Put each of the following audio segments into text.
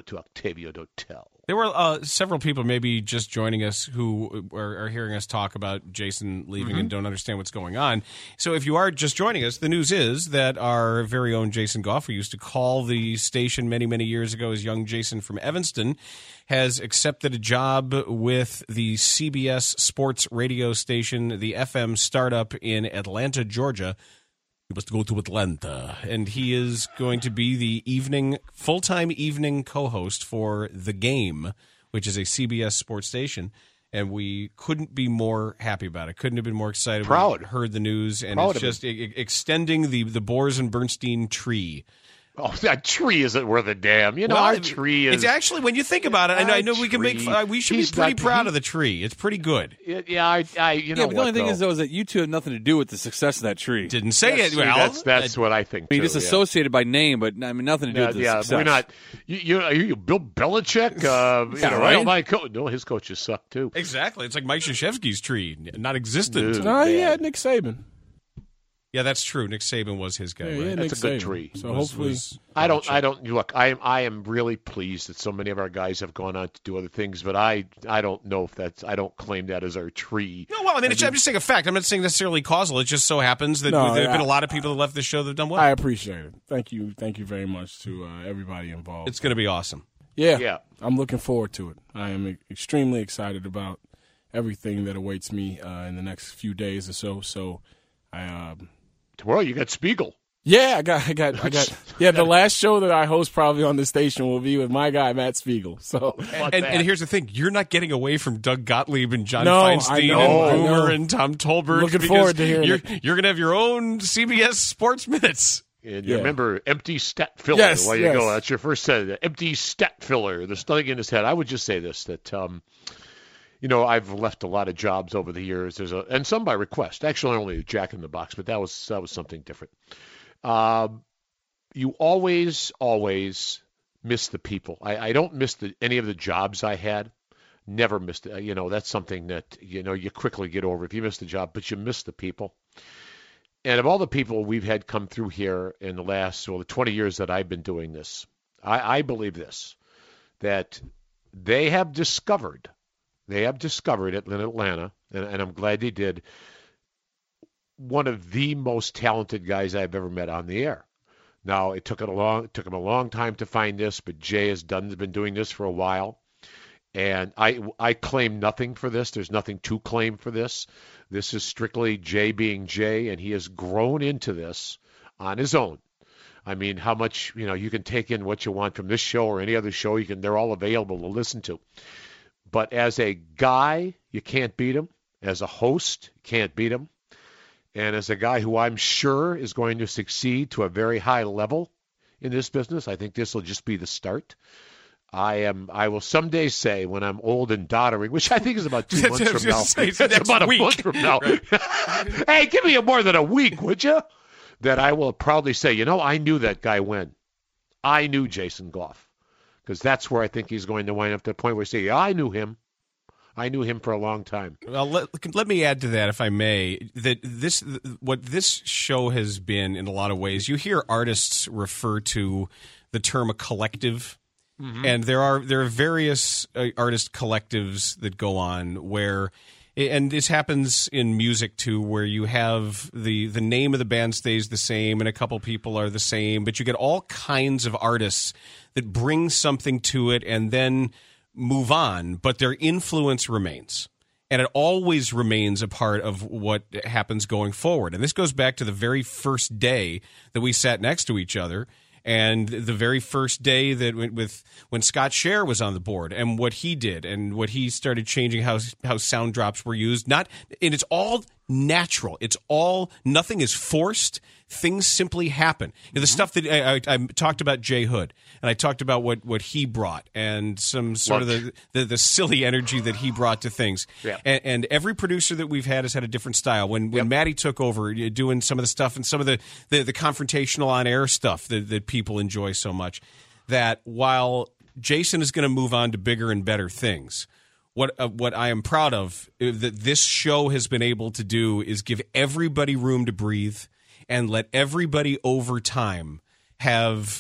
to Octavio Dotel. There were several people maybe just joining us who are hearing us talk about Jason leaving and don't understand what's going on. So if you are just joining us, the news is that our very own Jason Goff, who used to call the station many, many years ago as young Jason from Evanston, has accepted a job with the CBS sports radio station, the FM startup in Atlanta, Georgia. He must go to Atlanta, and he is going to be the full-time evening co-host for The Game, which is a CBS sports station, and we couldn't be more happy about it. Couldn't have been more excited. Proud. We heard the news, and Proud it's just extending the Boers and Bernstein tree. Oh, that tree isn't worth a damn. Our tree is. It's actually, when you think about it, I know we can we should be pretty proud of the tree. It's pretty good. But the only thing is, though, is that you two have nothing to do with the success of that tree. Didn't say it. That's what I think. I mean, just associated by name, but nothing to do with the success. We're not. You Bill Belichick. Right? My coach. No, his coaches suck too. Exactly. It's like Mike Krzyzewski's tree, not existent. No, he had Nick Saban. Yeah, that's true. Nick Saban was his guy. Yeah, right? That's a good tree. So hopefully, I don't look. I am really pleased that so many of our guys have gone on to do other things, but I don't know if that's. I don't claim that as our tree. No, well, I'm just saying a fact. I'm not saying necessarily causal. It just so happens that there have been a lot of people that left the show that have done well. I appreciate it. Thank you very much to everybody involved. It's going to be awesome. Yeah, I'm looking forward to it. I am extremely excited about everything that awaits me in the next few days or so. So, Tomorrow you got Spiegel. Yeah, I got. Yeah, the last show that I host probably on the station will be with my guy Matt Spiegel. So, and here's the thing: you're not getting away from Doug Gottlieb and John Feinstein and Boomer and Tom Tolbert. Looking forward to hearing it. You're going to have your own CBS Sports Minutes. And you remember empty stat filler. Yes, you go. That's your first set. Empty stat filler. There's nothing in his head. I would just say this, that I've left a lot of jobs over the years. And some by request. Actually, only a Jack in the Box, but that was something different. You always miss the people. I don't miss any of the jobs I had. Never missed it. That's something that you quickly get over if you miss the job, but you miss the people. And of all the people we've had come through here in the last, the 20 years that I've been doing this, I believe this, that they have discovered it in Atlanta, and I'm glad they did, one of the most talented guys I've ever met on the air. Now, it took him a long time to find this, but Jay has been doing this for a while. And I claim nothing for this. There's nothing to claim for this. This is strictly Jay being Jay, and he has grown into this on his own. I mean, how much, you can take in what you want from this show or any other show. They're all available to listen to. But as a guy, you can't beat him. As a host, you can't beat him. And as a guy who I'm sure is going to succeed to a very high level in this business, I think this will just be the start. I will someday say, when I'm old and doddering, which I think is about 2 months from now. About a month from now. Hey, give me more than a week, would you? That I will probably say, I knew that guy when. I knew Jason Goff. Because that's where I think he's going to wind up to the point where he say, I knew him. I knew him for a long time. Well, let me add to that, if I may, that what this show has been in a lot of ways, you hear artists refer to the term a collective. Mm-hmm. And there are various artist collectives that go on where, and this happens in music too, where you have the name of the band stays the same and a couple people are the same, but you get all kinds of artists that bring something to it and then move on, but their influence remains. And it always remains a part of what happens going forward. And this goes back to the very first day that we sat next to each other. And the very first day that when Scott Scher was on the board and what he did and what he started changing how sound drops were used, and it's all natural. It's all, nothing is forced. Things simply happen. The stuff that I talked about Jay Hood, and I talked about what he brought and some sort of the silly energy that he brought to things. Yeah. And every producer that we've had has had a different style. When Matty took over doing some of the stuff and some of the confrontational on-air stuff that people enjoy so much, that while Jason is going to move on to bigger and better things, what I am proud of that this show has been able to do is give everybody room to breathe and let everybody over time have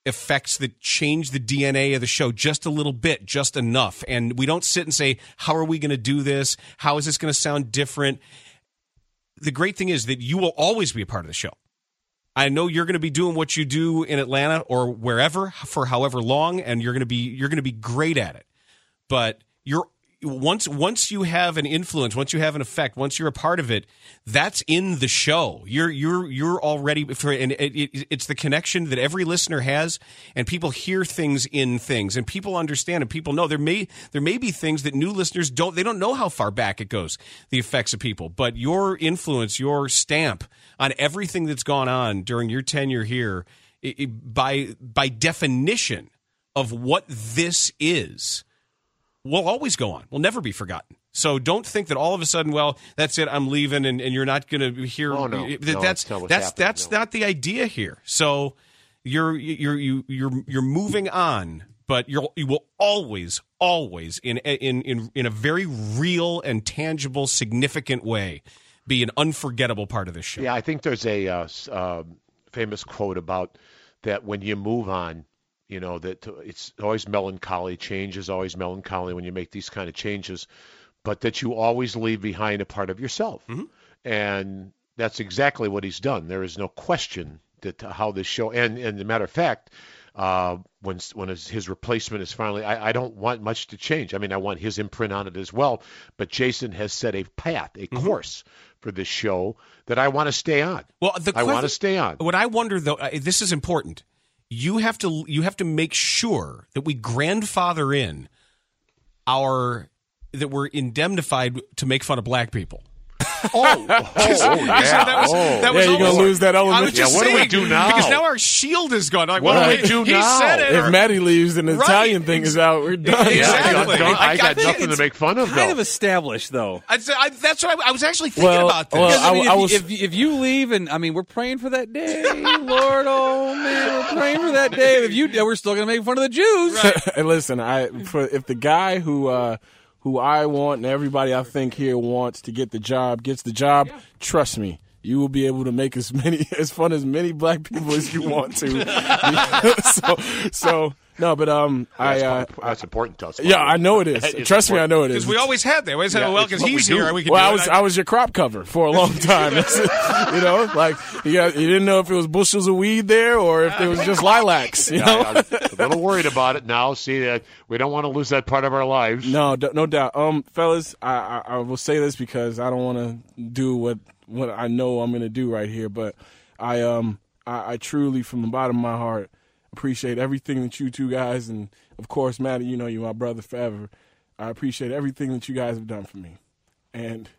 effects that change the DNA of the show just a little bit, just enough. And we don't sit and say, how are we going to do this? How is this going to sound different? The great thing is that you will always be a part of the show. I know you're going to be doing what you do in Atlanta or wherever for however long, and you're going to be great at it. But once you have an influence, once you have an effect, once you're a part of it, that's in the show. You're already for, and it's the connection that every listener has, and people hear things in things, and people understand, and people know there may be things that new listeners don't know how far back it goes, the effects of people, but your influence, your stamp on everything that's gone on during your tenure here, by definition of what this is, will always go on. Will never be forgotten. So don't think that all of a sudden, well, that's it, I'm leaving, and you're not going to hear. Oh, no. That's not the idea here. So you're moving on, but you will always in a very real and tangible, significant way be an unforgettable part of this show. Yeah, I think there's a famous quote about that when you move on. You know, that it's always melancholy. Change is always melancholy when you make these kind of changes, but that you always leave behind a part of yourself. Mm-hmm. And that's exactly what he's done. There is no question that how this show, and as a matter of fact, when his replacement is finally, I don't want much to change. I mean, I want his imprint on it as well, but Jason has set a path, a course for this show that I want to stay on. Well, I want to stay on. What I wonder, though, this is important. You have to make sure that we grandfather in that we're indemnified to make fun of black people. That was you're going to lose that element. What do we do now? Because now our shield is gone. Like, what do we do now? Said it, if Maddie leaves and the Italian thing is out, we're done. Exactly. I got nothing to make fun of, though. Kind of established, though. That's what I was actually thinking about this. Well, if you leave, and I mean, we're praying for that day, Lord, oh man, we're praying for that day. We're still going to make fun of the Jews. Right. And listen, if the guy who I want and everybody I think here wants to get the job gets the job, trust me, you will be able to make as fun as many black people as you want to. No, but that's important to us. Yeah, I know it is. Trust me, I know it is. Because we always had that. Because he's here, we can. Well, I was your crop cover for a long time. You know, like you didn't know if it was bushels of weed there or if it was just lilacs. You know, I'm a little worried about it now. See that we don't want to lose that part of our lives. No doubt. Fellas, I will say this because I don't want to do what I know I'm going to do right here, but I truly, from the bottom of my heart, appreciate everything that you two guys, and of course, Maddie, you know you're my brother forever. I appreciate everything that you guys have done for me, and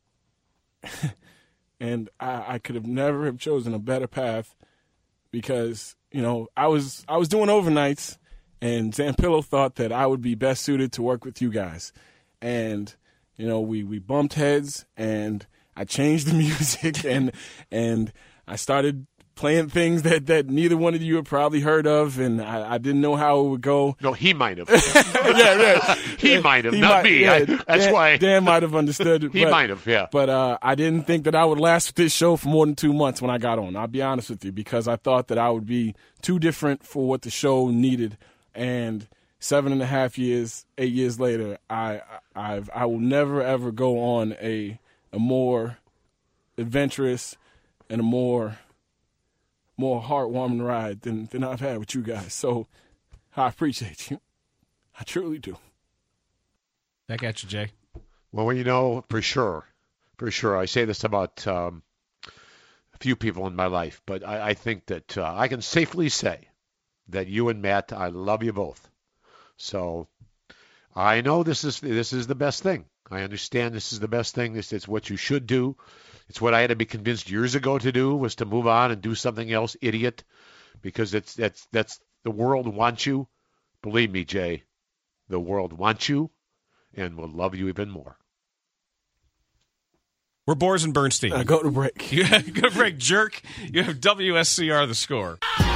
I could have never have chosen a better path because I was doing overnights, and Zampillo thought that I would be best suited to work with you guys, and we bumped heads, and I changed the music, and I started playing things that neither one of you have probably heard of, and I didn't know how it would go. No, he might have. Yeah. He might have, not me. Yeah, that's why. Dan might have understood. He might have, yeah. But I didn't think that I would last with this show for more than 2 months when I got on. I'll be honest with you, because I thought that I would be too different for what the show needed. And 7.5 years, 8 years later, I will never ever go on a more adventurous and a more heartwarming ride than I've had with you guys. So I appreciate you. I truly do. Back at you, Jay. Well, for sure. I say this about a few people in my life, but I think that I can safely say that you and Matt, I love you both. So I know this is the best thing. I understand this is the best thing. This is what you should do. It's what I had to be convinced years ago to do, was to move on and do something else, idiot, because that's the world wants you. Believe me, Jay, the world wants you and will love you even more. We're Boers and Bernstein. Go to break. Go to break, jerk. You have WSCR, The Score.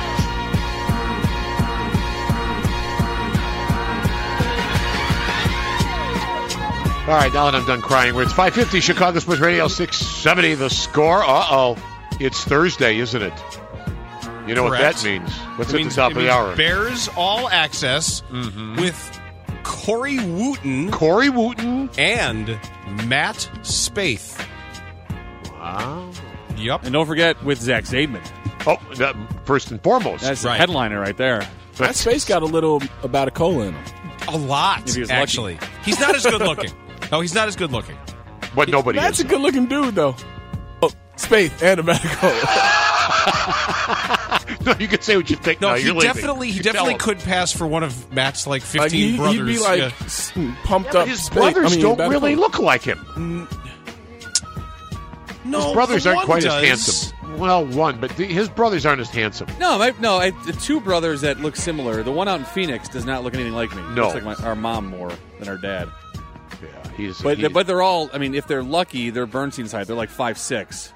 All right, now that I'm done crying, it's 550 Chicago Sports Radio 670 The Score. It's Thursday, isn't it? You know Correct. what that means? What's It at the top of the means hour? Bears All Access with Corey Wooten Corey Wooten. and Matt Spaeth. Wow. Yep. And don't forget with Zach Zaidman. Oh, that, first and foremost. That's the Right. headliner right there. That space got a little about a cola in him. A lot, If he was lucky. actually. He's not as good looking. No, he's not as good looking. But nobody That's is. a good looking dude, though. Oh, Spaeth and a bad cola. No, you can say what you think. No, now. he You're leaving. definitely You tell him. could pass for one of Matt's like 15 Like he'd brothers. be like Yeah. pumped But up. his Spaeth. brothers don't bad really cola. look like him. No, His brothers the aren't one quite does. as handsome. Well, one, but his brothers aren't as handsome. No, the two brothers that look similar. The one out in Phoenix does not look anything like me. No. Looks like our mom more than our dad. Yeah, he's. But they're all. I mean, if they're lucky, they're Bernstein's height. They're like 5'6".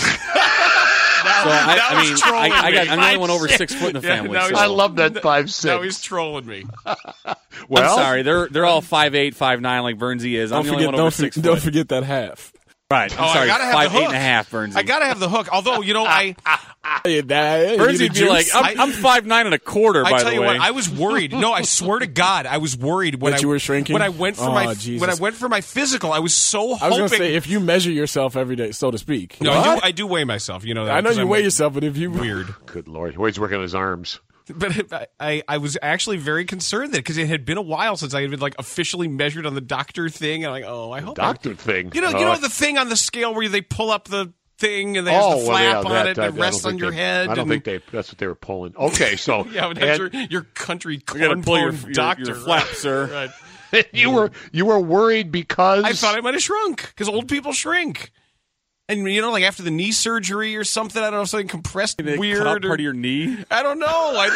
So I'm the only one over 6 foot in the Yeah, family. now so. he's- I love that 5'6". Now he's trolling me. Well, I'm sorry, they're all 5'8", 5'9", like Bernsey is. I'm the only one over 6 don't foot. forget that half. Right. I'm Oh, sorry, I gotta have the 5'8" hook. and a half, Bernsey. I gotta have the hook. Although, you know, Yeah, Bernsey'd be like, I'm 5'9" and a quarter. I By tell the you way, what, I was worried. No, I swear to God, I was worried when That you were shrinking? When I went for Oh, Jesus. when I went for my physical, I was so I was hoping. going to say, if you measure yourself every day, so to speak. no, What? I do weigh myself. You know that. I know 'cause you I'm weigh yourself, but if you weird. good Lord, he's working on his arms. But I was actually very concerned that because it had been a while since I had been like officially measured on the doctor thing, and I'm like, oh, I hope Doctor thing. You know the thing on the scale where they pull up the thing and there's the flap on it and it rests on your head. I don't think that's what they were pulling. Okay, so Yeah, but that's your country you gotta pull your doctor your flap, sir. Right. you were worried because I thought I might have shrunk because old people shrink. And you know, like after the knee surgery or something, I don't know, something compressed They weird. cut out or- part of your knee. I don't know. I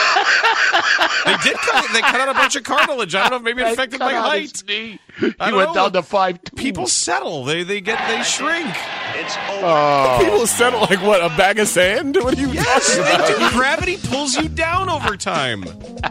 thought they cut out a bunch of cartilage. I don't know if maybe it affected my height. He I don't went know. down to 5'2". People settle. They shrink. people settle like what, a bag of sand? What are you Yes, talking they about? do. Gravity pulls you down over time.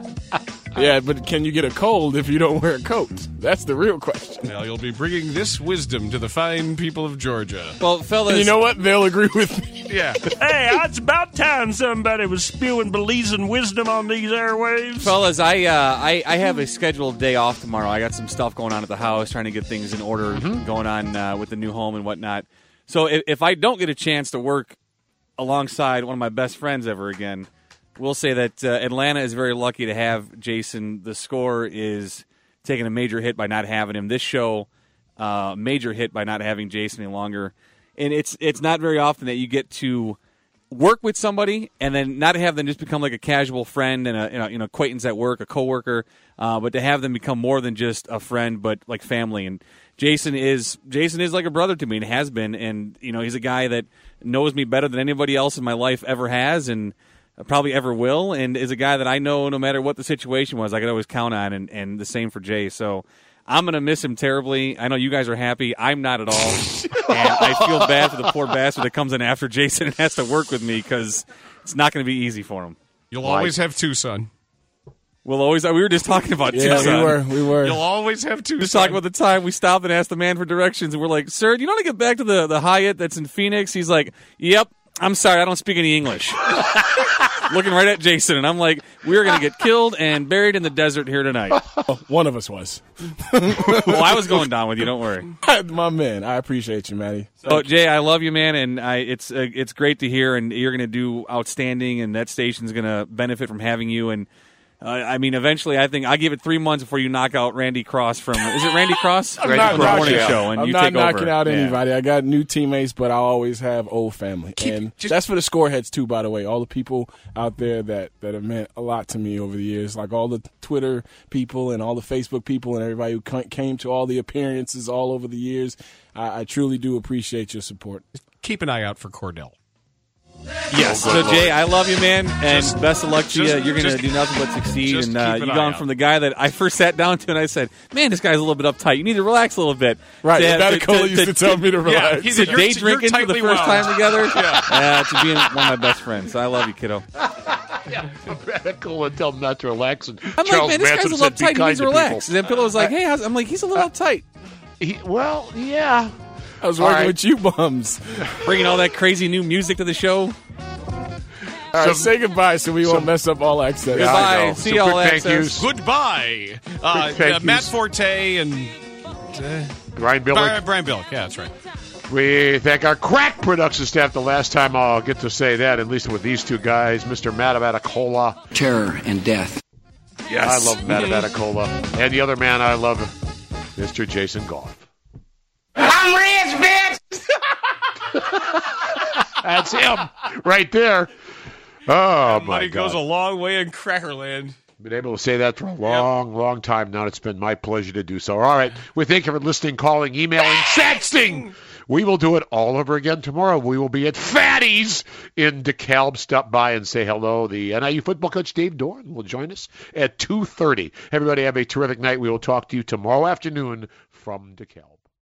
Yeah, but can you get a cold if you don't wear a coat? That's the real question. Now you'll be bringing this wisdom to the fine people of Georgia. Well, fellas, And you know what? They'll agree with me. Yeah. Hey, it's about time somebody was spewing Belizean wisdom on these airwaves. fellas, I have a scheduled day off tomorrow. I got some stuff going on at the house, trying to get things in order, going on with the new home and whatnot. So if I don't get a chance to work alongside one of my best friends ever again, we'll say that Atlanta is very lucky to have Jason. The Score is taking a major hit by not having him. This show, major hit by not having Jason any longer. And it's not very often that you get to work with somebody and then not have them just become like a casual friend and an acquaintance at work, a coworker, but to have them become more than just a friend, but like family. And Jason is like a brother to me and has been. And he's a guy that knows me better than anybody else in my life ever has, and probably ever will, and is a guy that I know no matter what the situation was, I could always count on, and the same for Jay. So I'm going to miss him terribly. I know you guys are happy. I'm not at all. And I feel bad for the poor bastard that comes in after Jason and has to work with me because it's not going to be easy for him. You'll always have two, son. We'll always. We were just talking about Yeah, Tucson. we were. You'll always have two, Just son. talking about the time we stopped and asked the man for directions, and we're like, "Sir, do you want to get back to the Hyatt that's in Phoenix?" He's like, "Yep. I'm sorry, I don't speak any English." Looking right at Jason, and I'm like, "We're going to get killed and buried in the desert here tonight." One of us was. Well, I was going down with you. Don't worry. My man, I appreciate you, Matty. Oh, Jay, I love you, man, and it's great to hear, and you're going to do outstanding, and that station's going to benefit from having you. And eventually, I think I give it 3 months before you knock out Randy Cross from. Is it Randy Cross? I'm From not the morning knocking show, and I'm you not take knocking over. out Yeah. anybody. I got new teammates, but I always have old family, and that's for the Scoreheads too. By the way, all the people out there that have meant a lot to me over the years, like all the Twitter people and all the Facebook people and everybody who came to all the appearances all over the years. I truly do appreciate your support. Keep an eye out for Cordell. Yes. So, Jay, I love you, man, and best of luck to you. just- You're going to just- do nothing but succeed. just And keep an you've eye gone out. from the guy that I first sat down to, and I said, "Man, this guy's a little bit uptight. You need to relax a little bit." Right, To- Baticola to- used to tell me to relax. he's to a- day you're drinking for the tightly first wound. time together. To being one of my best friends. I love you, kiddo. Radical and tell him not to relax. And I'm Charles like, man, this Manson guy's a said, little "Be uptight. He kind needs to to relax. people." And then Pillow was like, "Hey, I'm like, he's a little uptight." Well, yeah. I was All working right. with you bums. Bringing all that crazy new music to the show. All right, say goodbye so we won't mess up All Access. Goodbye. See you, All quick Access. thank yous. Goodbye. thank Matt yous. Forte and Brian Billick. Brian Billick. Yeah, that's right. We thank our crack production staff. The last time I'll get to say that, at least with these two guys, Mr. Matt Abatacola. Terror and death. Yes. I love Matt Abatacola. And the other man I love, Mr. Jason Goff. I'm rich, bitch! That's him right there. Oh, my Money God. goes a long way in Crackerland. Been able to say that for a long time now. It's been my pleasure to do so. All right. We thank you for listening, calling, emailing, sexting. We will do it all over again tomorrow. We will be at Fatty's in DeKalb. Stop by and say hello. The NIU football coach, Dave Doran, will join us at 2:30. Everybody have a terrific night. We will talk to you tomorrow afternoon from DeKalb.